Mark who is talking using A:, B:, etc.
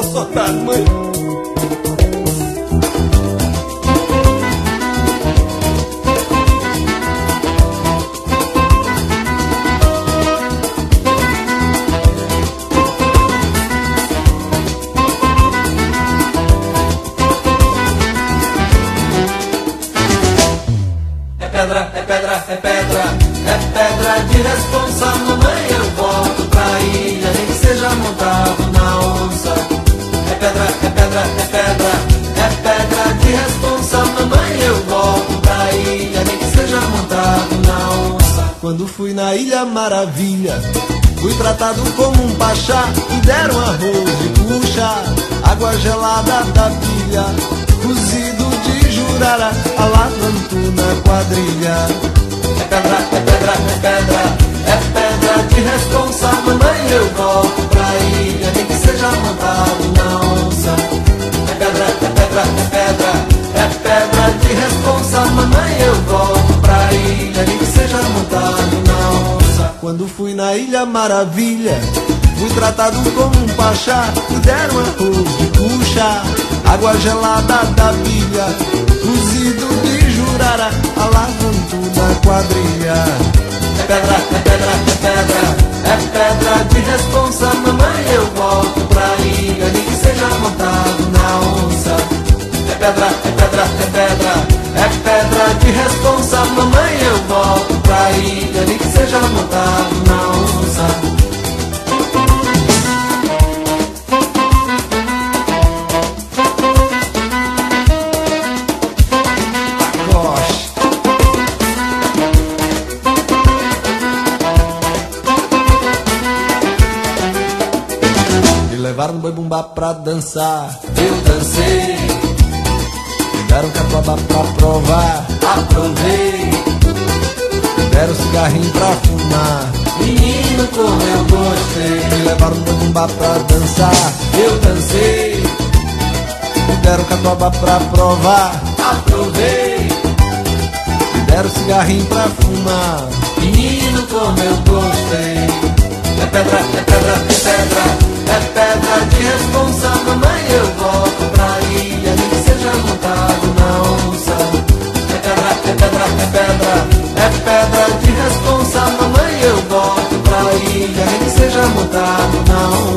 A: Posso otário, mãe?
B: É pedra de responsa, mamãe, eu volto pra ilha, nem que seja montado na onça. É pedra de responsa, mamãe, eu volto pra ilha, nem que seja montado na onça.
A: Quando fui na Ilha Maravilha, fui tratado como um pachá, me deram arroz de cuxa, água gelada da pilha, cozido de jurara, alavanto na quadrilha.
B: É pedra de responsa, mamãe, eu volto pra ilha, nem que seja montado na onça. É pedra de responsa, mamãe, eu volto pra ilha, nem que seja montado na onça.
A: Quando fui na Ilha Maravilha, fui tratado como um pachá, me deram arroz de cuxa, água gelada da pilha, cozido de jurara, alavanto na quadrilha.
B: É pedra de responsa, mamãe, eu volto pra ilha, nem que seja montado na onça. É pedra de responsa, mamãe, eu volto pra ilha, nem que seja montado na onça.
A: Levaram boi bumbá pra dançar,
B: eu dancei.
A: Me deram catuaba pra provar,
B: aprovei.
A: Me deram cigarrinho pra fumar,
B: menino, como eu gostei.
A: Me levaram boi bumbá pra dançar,
B: eu dancei.
A: Me deram catuaba pra provar,
B: aprovei.
A: Me deram cigarrinho pra fumar,
B: menino, como eu gostei. É pedra de responsa, mamãe, eu volto pra ilha, nem que seja montado na onça. É pedra de responsa, mamãe, eu volto pra ilha, nem que seja montado na onça.